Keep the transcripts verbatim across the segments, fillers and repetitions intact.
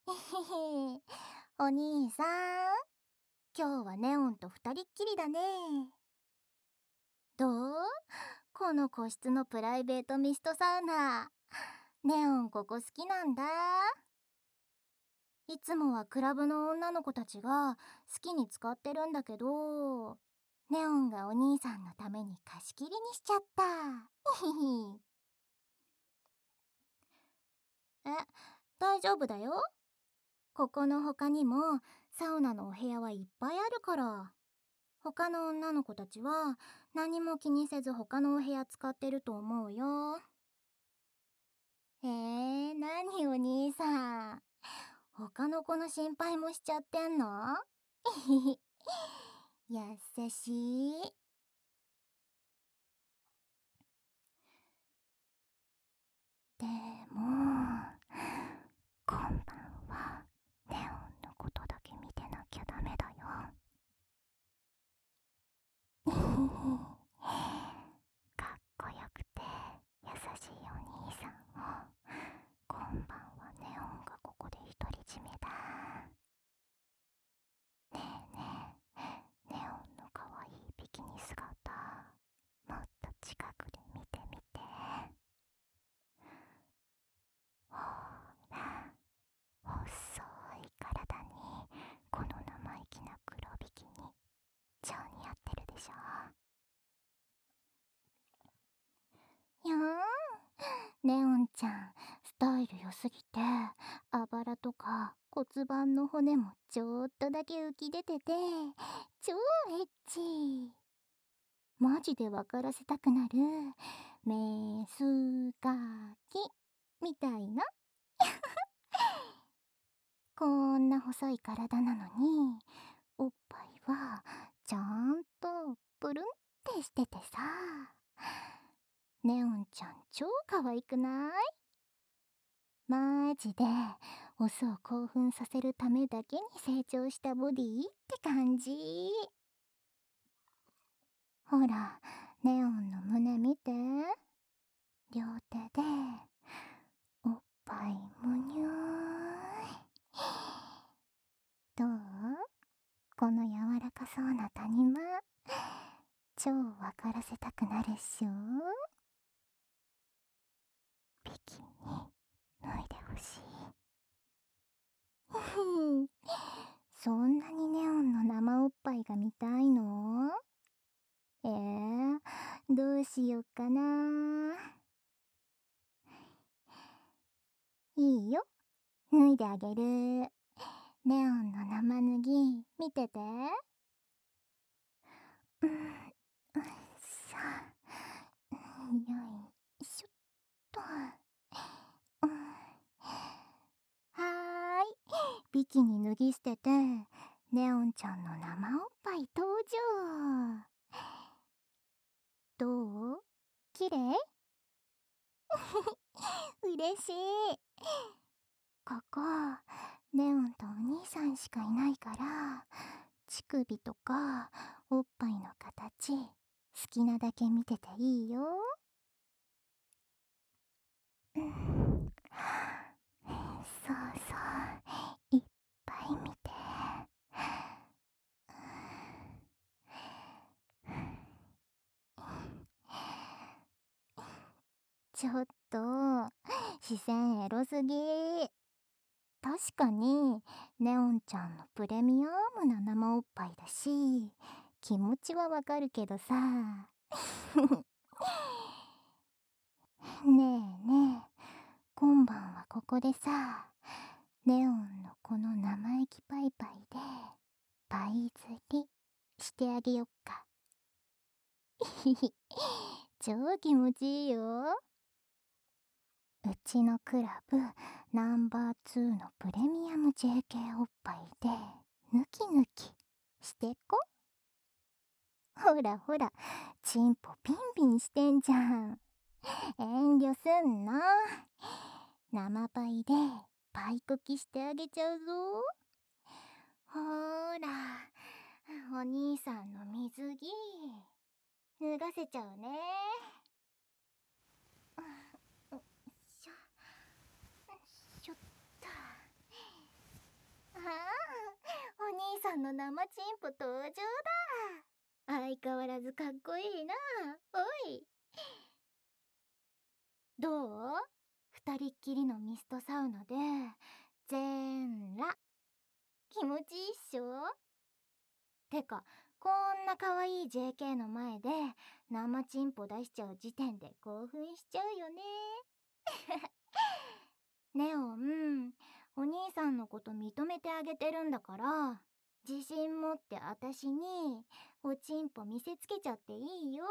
お兄さん、今日はネオンと二人っきりだね。どう？この個室のプライベートミストサウナ。ネオンここ好きなんだ。いつもはクラブの女の子たちが好きに使ってるんだけど、ネオンがお兄さんのために貸し切りにしちゃった。え、大丈夫だよ。ここの他にもサウナのお部屋はいっぱいあるから。他の女の子たちは何も気にせず他のお部屋使ってると思うよ。へえ、何お兄さん。他の子の心配もしちゃってんの？優しい。でも、今晩はネオンのことだけ見てなきゃダメだよ。かっこよくて優しいお兄さんを今晩はネオンがここで独り占めだ。ねえねえ、ネオンのかわいいビキニ姿もっと近くで見てみて。ほら、細い体にこの生意気な黒ビキニ超似合ってるでしょ。やーん、ネオンちゃんスタイル良すぎてあばらとか骨盤の骨もちょっとだけ浮き出てて超エッチ。マジで分からせたくなるメスガキみたいな。こんな細い体なのにおっぱいはちゃんとプルンってしててさ、ネオンちゃん超可愛くない？マジでオスを興奮させるためだけに成長したボディって感じ。ほら、ネオンの胸見て。両手でおっぱいむにゅーい。どう？この柔らかそうな谷間超分からせたくなるっしょ。ビキニ脱いでほしい。そんなにネオンの生おっぱいが見たいの？えー、どうしよっかな。いいよ、脱いであげる。ネオンの生脱ぎ見てて。うん、さあ、よいしょっと。うん、はーい、ビキニ脱ぎ捨ててネオンちゃんの生おっぱい登場。どう？綺麗？嬉しい。ここネオンとお兄さんしかいないから、乳首とかおっぱいの形好きなだけ見てていいよ。うん、そうそう、いっぱい見て。ちょっと視線エロすぎ。確かにネオンちゃんのプレミアムな生おっぱいだし気持ちはわかるけどさ。ねえねえ、今晩はここでさ、ネオンのこの生意気パイパイでパイ釣りしてあげよっか。超気持ちいいよ。うちのクラブナンバーツーのプレミアム ジェーケー おっぱいでヌキヌキしてこ。ほらほら、チンポピンピンしてんじゃん。遠慮すんの。生パイでパイこきしてあげちゃうぞ。ほーら、お兄さんの水着脱がせちゃうね。よいしょよいしょっと。 さんの生チンポ登場だ。相変わらずかっこいいな。おい。どう？二人っきりのミストサウナで全裸。気持ちいいっしょ？てか、こんな可愛い ジェーケー の前で生チンポ出しちゃう時点で興奮しちゃうよね。ネオン、お兄さんのこと認めてあげてるんだから、自信持ってあたしにおちんぽ見せつけちゃっていいよ。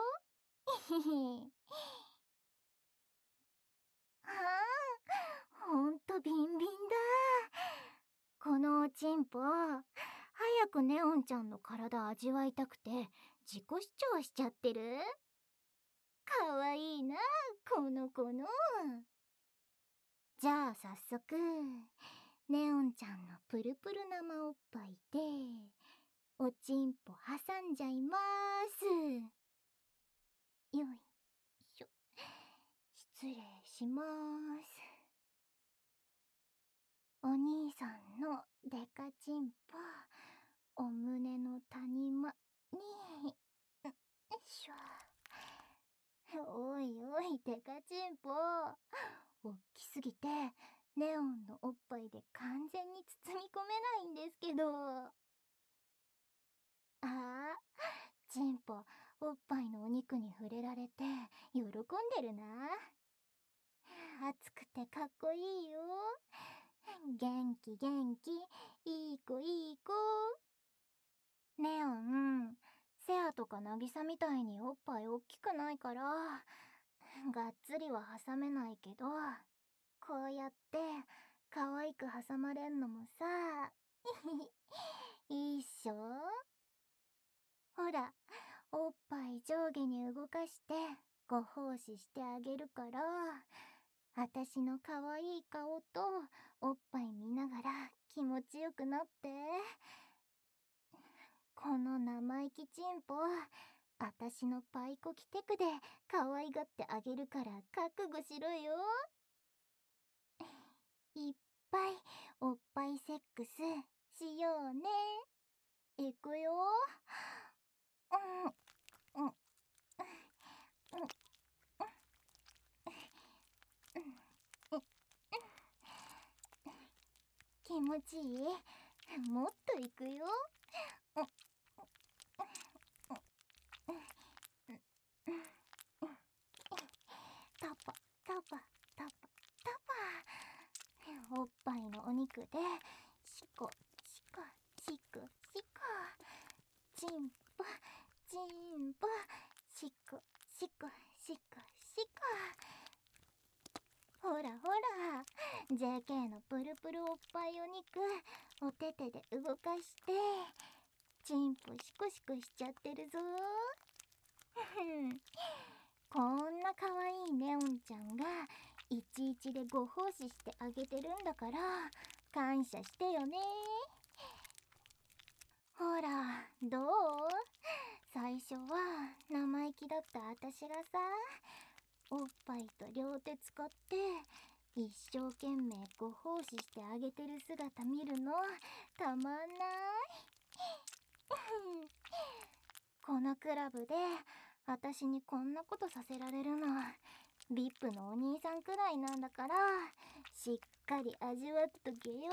はあ、ほんとビンビンだ。このおちんぽ、早くネオンちゃんの体味わいたくて自己主張しちゃってる。かわいいな、この子の。じゃあ早速、ネオンちゃんのプルプル生おっぱいでおちんぽ挟んじゃいまーす。よいしょ。失礼しまーす。お兄さんのデカチンポ、お胸の谷間に、よいしょ。おいおい、デカチンポ。おっきすぎて、ネオンのおっぱいで完全に包み込めないんですけど。ああ、チンポ、おっぱいのお肉に触れられて、喜んでるな。熱くてかっこいいよ。元気元気、いい子いい子。ネオン、セアとかナギサみたいにおっぱいおっきくないから、がっつりは挟めないけど、こうやって可愛く挟まれんのもさ、いいっしょ？ほら、おっぱい上下に動かしてご奉仕してあげるから、あたしの可愛い顔とおっぱい見ながら気持ちよくなって。この生意気チンポ、あたしのパイコキテクで可愛がってあげるから覚悟しろよ。いっぱいおっぱいセックスしようね。いくよ。うん、うん、うん、うん、気持ちいい？もっといくよ。タパタパタパタパ。おっぱいのお肉でシコシコシクシコ。チンポチンポシコシコシコシコ。ほらほら、 ジェーケー のプルプルおっぱいお肉お手手で動かしてチンポシコシコしちゃってるぞ。こんな可愛いネオンちゃんがいちいちでご奉仕してあげてるんだから感謝してよね。ほら、どう？最初は生意気だったあたしがさ、おっぱいと両手使って一生懸命ご奉仕してあげてる姿見るのたまんない。このクラブであたしにこんなことさせられるの ブイアイピー のお兄さんくらいなんだから、しっかり味わっとけよ。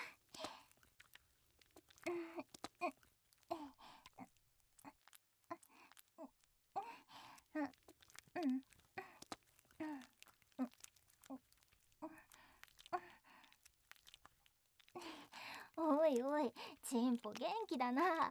おいおい、チンポ元気だな。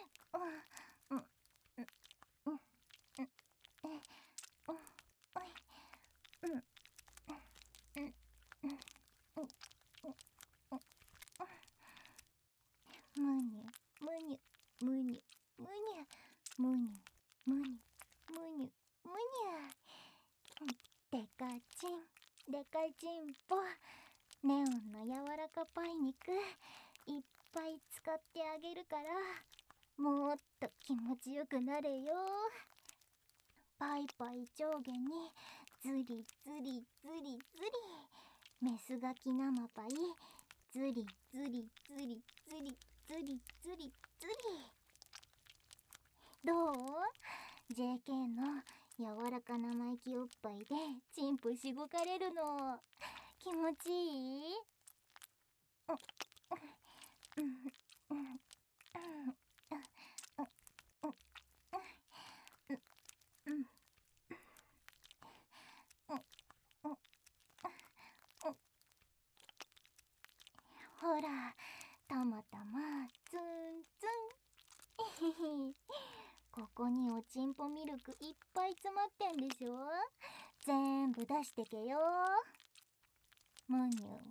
むにゅむにゅむにゅむにゅむにゅむにゅむにゅむにゅ。デカチンデカチンポ、ネオンの柔らかパイ肉いっぱい使ってあげるからもっと気持ちよくなれよ。パイパイ上下にズリズリズリズリ、メスガキ生パイズリズリズリズリズつりつりつり。どう？ ジェーケー の柔らか生意気おっぱいでチンポしごかれるの気持ちいい？うんうんうんほら、たまたまツンツンここにおちんぽミルクいっぱい詰まってんでしょ。全部出してけよ。むにゅむにゅむにゅ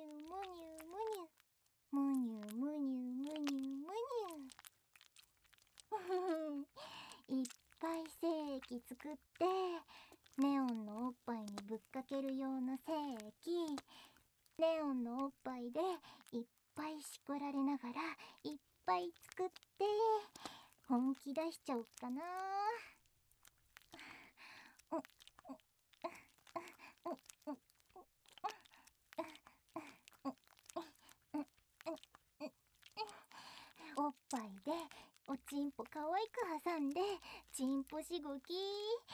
むにゅむにゅむにゅむにゅむにゅいっぱい精液作ってネオンのおっぱいにぶっかける用の精液、ネオンのおっぱいでいっぱいしこられながらいっぱい作って本気出しちゃおっかな。おっぱいでおちんぽかわいく挟んでちんぽしごき。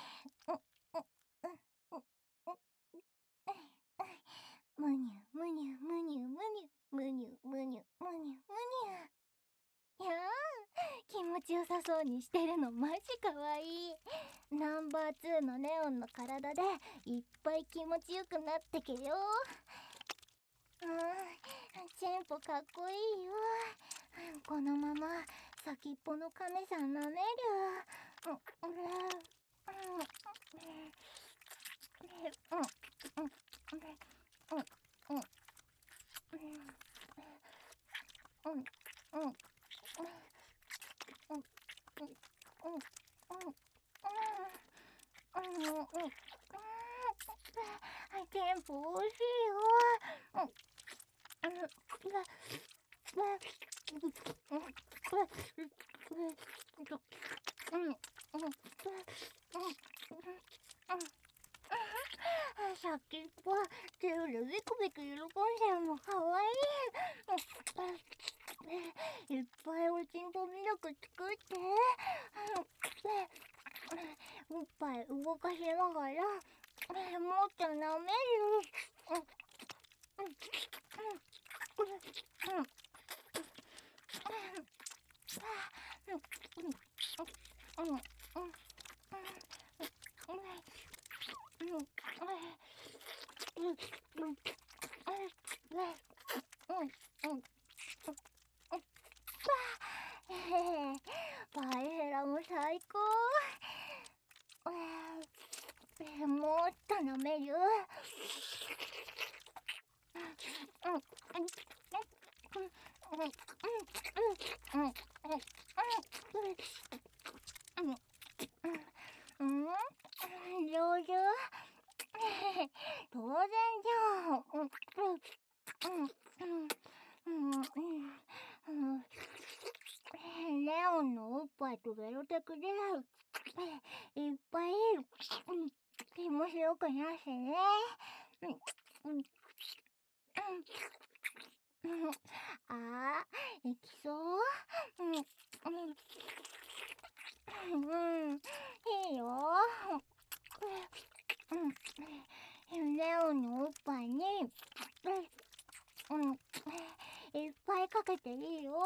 むにゅむにゅむにゅむにゅむにゅむにゅむにゅむにゅ。いやー、気持ちよさそうにしてるのマジかわいい。ナンバーツーのネオンの体でいっぱい気持ちよくなってけよ。うん、チンポかっこいいよ。このまま先っぽの亀さん舐める。うんうんうんテンポおいしいよ。先っぽ手でビクビク喜んでるのかわいい。いっぱいおちんぽミルク作っておっぱい動かしながらもっと舐める。パイヘラも最高。もっと舐める。上手。当然じゃん。レオンのおっぱいとベロテクでいっぱい気持ちよくなってね。あー、いきそう。うん、いいよ。レオンのおっぱいにいっぱいかけていいよ。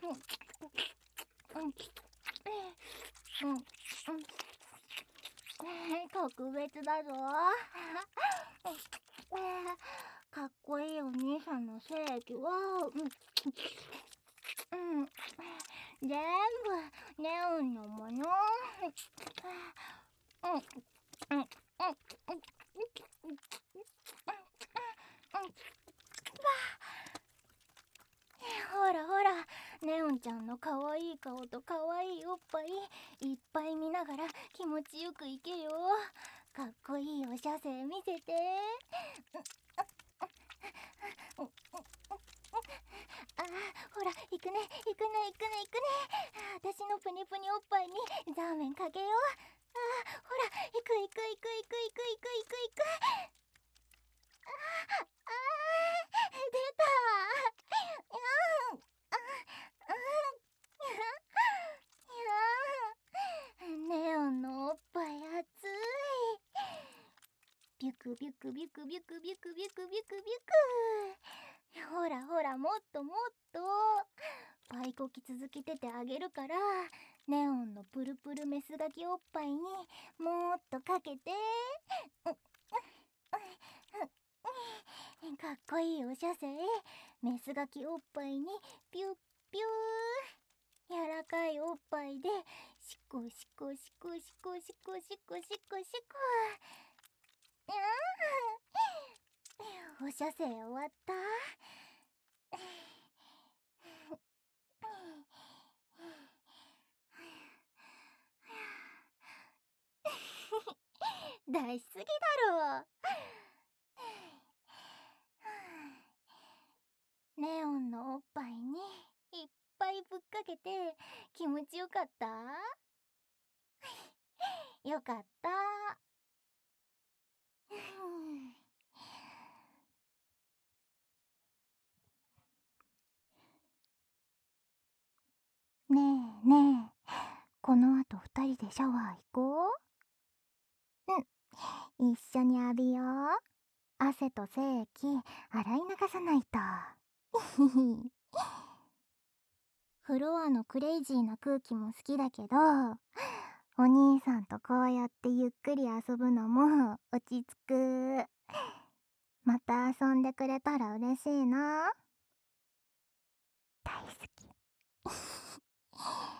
特別だぞ。かっこいいお兄さんの精液はうん全部レオンのもの。ほらほら、ネオンちゃんのかわいい顔とかわいいおっぱいいっぱい見ながら気持ちよくいけよ。かっこいいお射精見せて。あー、ほら行くね行くね行くね行くね。私のプニプニおっぱいにザーメンかけよう。あー、ほら行く行く行く行く行く行く行く行く。あーあー出た。うんあクビュクビュクビュクビュクビュクビュクビュク。ほらほら、もっともっとパイこき続けててあげるから、ネオンのプルプルメスガキおっぱいにもっとかけて。かっこいいお射精、メスガキおっぱいにピュッピュー。柔らかいおっぱいでシコシコシコシコシコシコシコシコ。うん、お射精終わった。出しすぎだろう。ネオンのおっぱいにいっぱいぶっかけて気持ちよかった？よかった。ねえねえ、この後二人でシャワー行こう。うん、一緒に浴びよう。汗と精液洗い流さないと。フロアのクレイジーな空気も好きだけど、お兄さんとこうやってゆっくり遊ぶのも落ち着く。また遊んでくれたら嬉しいな。大好き。